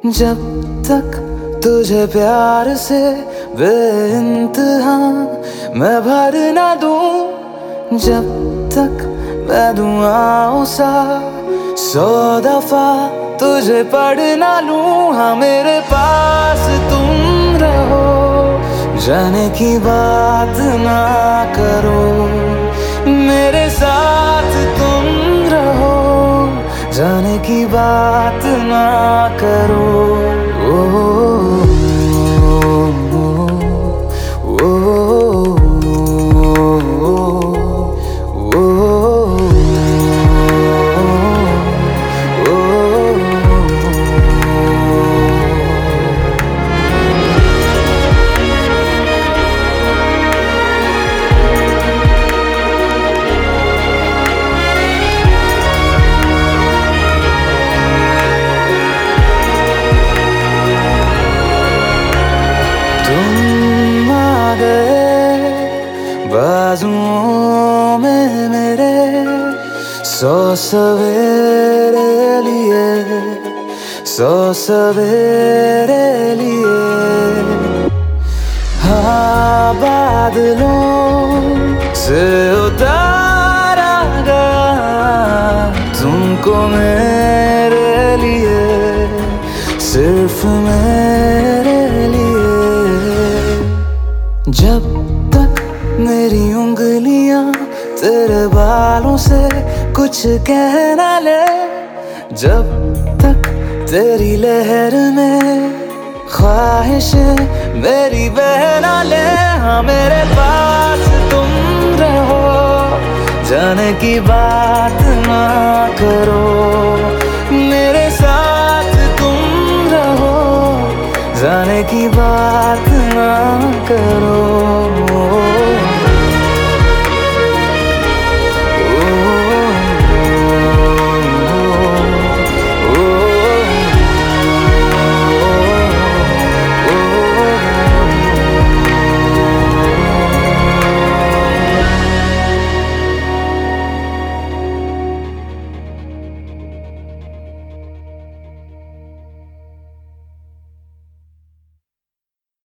जब तक तुझे प्यार से बेइंतहा मैं भर ना दूं, जब तक मैं दुआओं सा 100 दफा तुझे पढ़ ना लूं। हाँ मेरे पास तुम रहो, जाने की बात ना करो, मेरे साथ तुम रहो, जाने की बात ना करो। तुम आ गए बाजुओं में मेरे, 100 सवेरे लिए, 100 सवेरे लिए। हाँ बादलों से उतारा गया तुमको मेरे लिए, सिर्फ मेरे लिए। जब तक मेरी उंगलियां तेरे बालों से कुछ कह ना ले, जब तक तेरी लहर में ख्वाहिशें मेरी बह ना ले। हाँ मेरे पास तुम रहो, जाने की बात ना करो, मेरे साथ तुम रहो, जाने की बात ना करो।